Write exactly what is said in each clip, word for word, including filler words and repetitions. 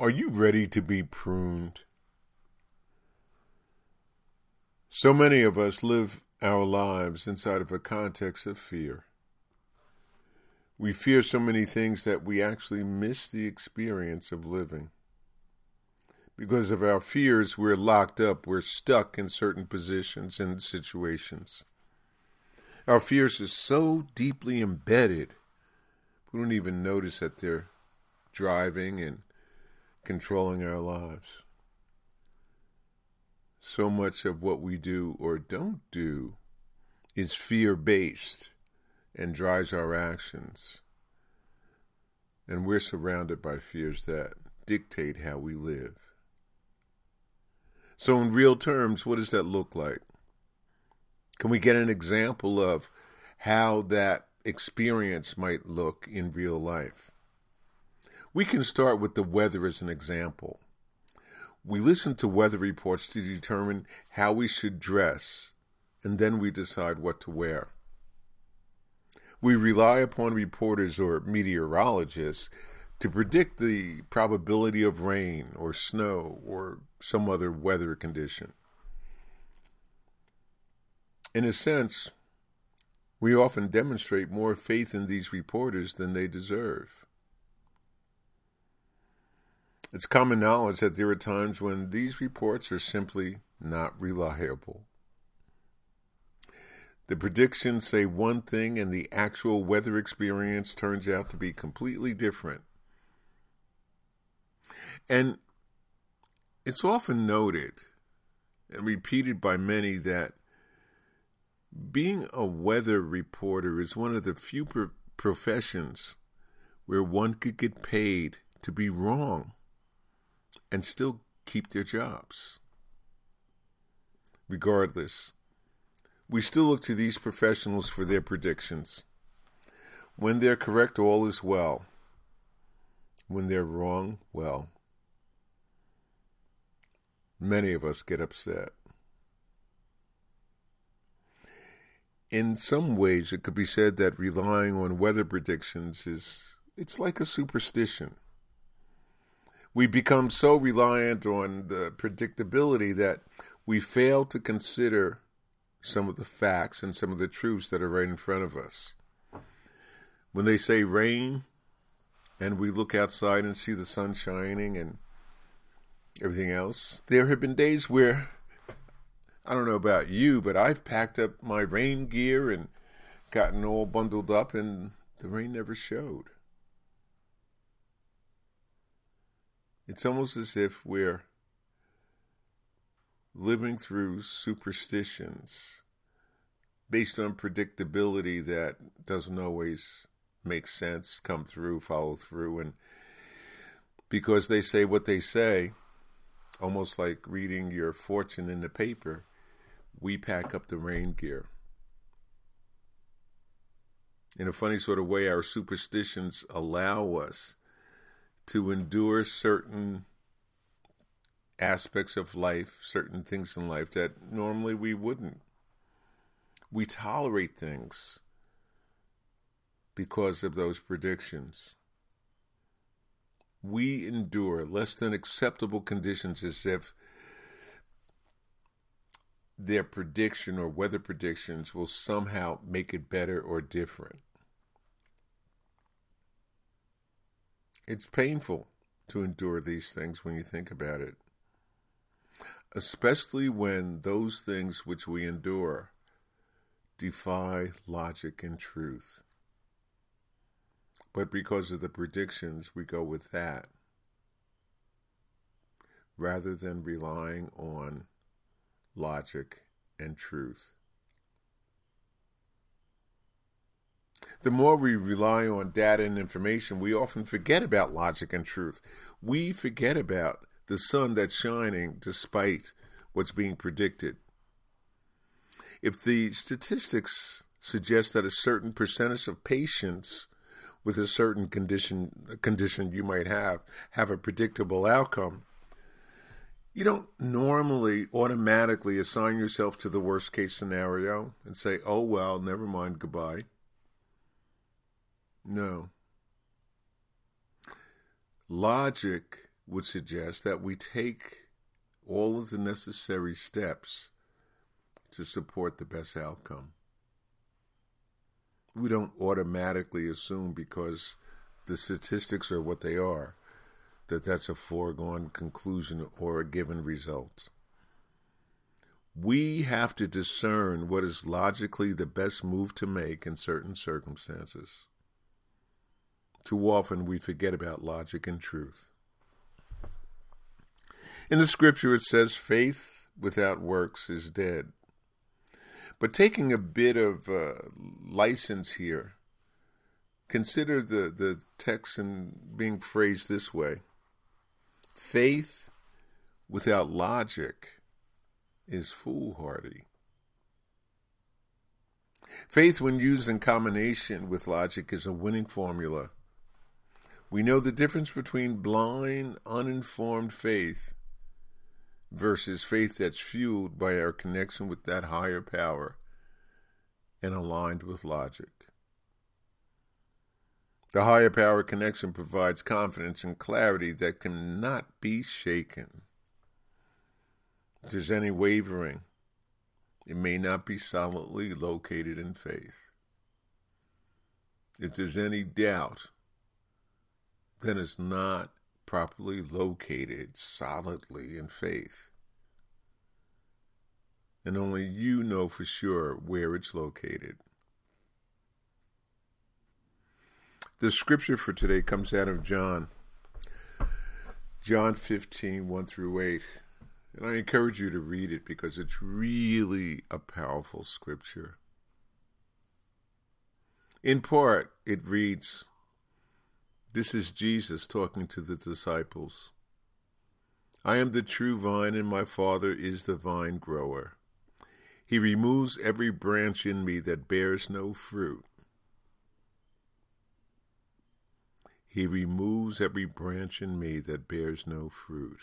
Are you ready to be pruned? So many of us live our lives inside of a context of fear. We fear so many things that we actually miss the experience of living. Because of our fears, we're locked up, we're stuck in certain positions and situations. Our fears are so deeply embedded, we don't even notice that they're driving and controlling our lives. So much of what we do or don't do is fear-based and drives our actions. And we're surrounded by fears that dictate how we live. So in real terms, what does that look like? Can we get an example of how that experience might look in real life? We can start with the weather as an example. We listen to weather reports to determine how we should dress, and then we decide what to wear. We rely upon reporters or meteorologists to predict the probability of rain or snow or some other weather condition. In a sense, we often demonstrate more faith in these reporters than they deserve. It's common knowledge that there are times when these reports are simply not reliable. The predictions say one thing and the actual weather experience turns out to be completely different. And it's often noted and repeated by many that being a weather reporter is one of the few pro- professions where one could get paid to be wrong and still keep their jobs. Regardless, we still look to these professionals for their predictions. When they're correct, all is well. When they're wrong, well, many of us get upset. In some ways, it could be said that relying on weather predictions is, it's like a superstition. We become so reliant on the predictability that we fail to consider some of the facts and some of the truths that are right in front of us. When they say rain, and we look outside and see the sun shining and everything else, there have been days where, I don't know about you, but I've packed up my rain gear and gotten all bundled up and the rain never showed. It's almost as if we're living through superstitions based on predictability that doesn't always make sense, come through, follow through. And because they say what they say, almost like reading your fortune in the paper, we pack up the rain gear. In a funny sort of way, our superstitions allow us to endure certain aspects of life, certain things in life that normally we wouldn't. We tolerate things because of those predictions. We endure less than acceptable conditions as if their prediction or weather predictions will somehow make it better or different. It's painful to endure these things when you think about it, especially when those things which we endure defy logic and truth. But because of the predictions, we go with that rather than relying on logic and truth. The more we rely on data and information, we often forget about logic and truth. We forget about the sun that's shining despite what's being predicted. If the statistics suggest that a certain percentage of patients with a certain condition, a condition you might have, have a predictable outcome, you don't normally automatically assign yourself to the worst case scenario and say, oh, well, never mind, goodbye. No. Logic would suggest that we take all of the necessary steps to support the best outcome. We don't automatically assume because the statistics are what they are, that that's a foregone conclusion or a given result. We have to discern what is logically the best move to make in certain circumstances. Too often we forget about logic and truth. In the scripture it says, faith without works is dead. But taking a bit of uh, license here, consider the, the text in being phrased this way. Faith without logic is foolhardy. Faith, when used in combination with logic, is a winning formula. We know the difference between blind, uninformed faith versus faith that's fueled by our connection with that higher power and aligned with logic. The higher power connection provides confidence and clarity that cannot be shaken. If there's any wavering, it may not be solidly located in faith. If there's any doubt, then it's not properly located solidly in faith. And only you know for sure where it's located. The scripture for today comes out of John. John fifteen, one through eight. And I encourage you to read it because it's really a powerful scripture. In part, it reads, this is Jesus talking to the disciples. I am the true vine, and my Father is the vine grower. He removes every branch in me that bears no fruit. He removes every branch in me that bears no fruit.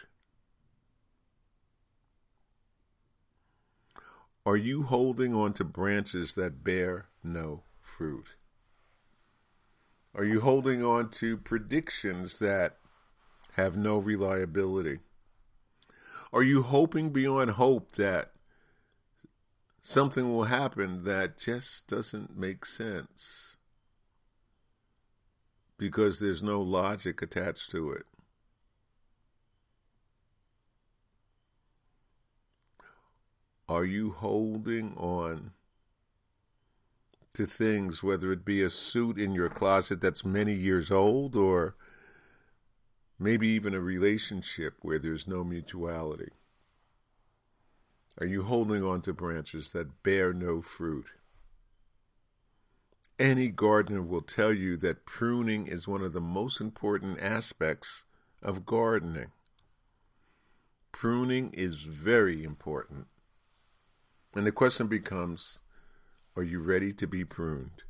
Are you holding on to branches that bear no fruit? Are you holding on to predictions that have no reliability? Are you hoping beyond hope that something will happen that just doesn't make sense because there's no logic attached to it? Are you holding on to things, whether it be a suit in your closet that's many years old, or maybe even a relationship where there's no mutuality? Are you holding on to branches that bear no fruit? Any gardener will tell you that pruning is one of the most important aspects of gardening. Pruning is very important. And the question becomes, are you ready to be pruned?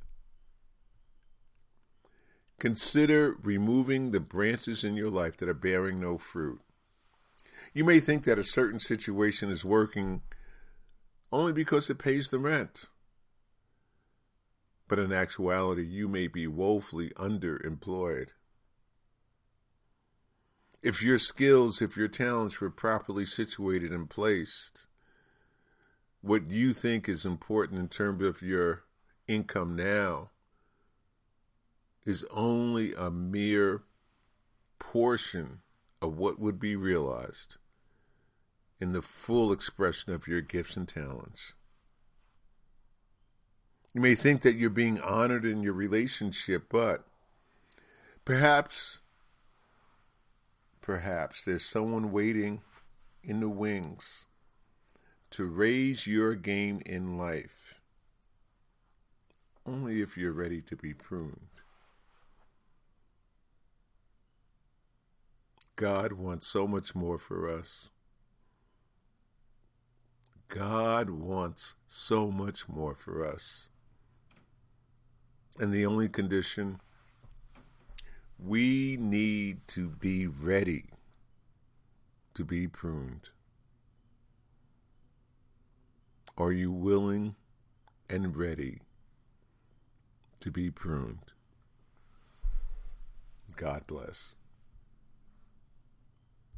Consider removing the branches in your life that are bearing no fruit. You may think that a certain situation is working only because it pays the rent. But in actuality, you may be woefully underemployed. If your skills, if your talents were properly situated and placed, what you think is important in terms of your income now is only a mere portion of what would be realized in the full expression of your gifts and talents. You may think that you're being honored in your relationship, but perhaps, perhaps there's someone waiting in the wings to raise your game in life, only if you're ready to be pruned. God wants so much more for us. God wants so much more for us. And the only condition, we need to be ready to be pruned. Are you willing and ready to be pruned? God bless.